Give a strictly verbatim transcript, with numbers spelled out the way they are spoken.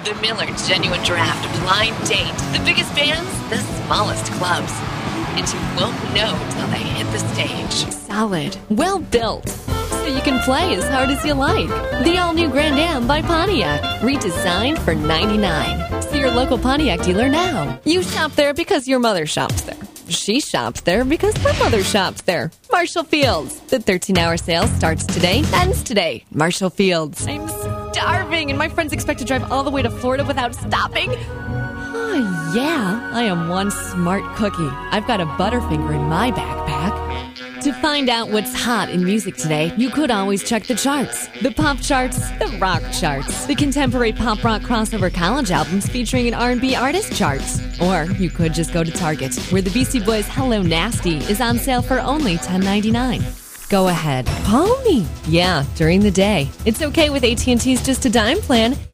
The Miller Genuine Draft Blind Date. The biggest bands, the smallest clubs. And you won't know till they hit the stage. Solid. Well built. So you can play as hard as you like. The all-new Grand Am by Pontiac. Redesigned for ninety-nine dollars. See your local Pontiac dealer now. You shop there because your mother shops there. She shops there because her mother shops there. Marshall Fields. The thirteen-hour sale starts today, ends today. Marshall Fields. I'm starving, and my friends expect to drive all the way to Florida without stopping. Oh, yeah, I am one smart cookie. I've got a Butterfinger in my backpack. To find out what's hot in music today, you could always check the charts. The pop charts, the rock charts, the contemporary pop rock crossover college albums featuring an R and B artist charts. Or you could just go to Target, where the Beastie Boys' Hello Nasty is on sale for only ten ninety-nine. Go ahead, call me. Yeah, during the day. It's okay with A T and T's Just a Dime plan.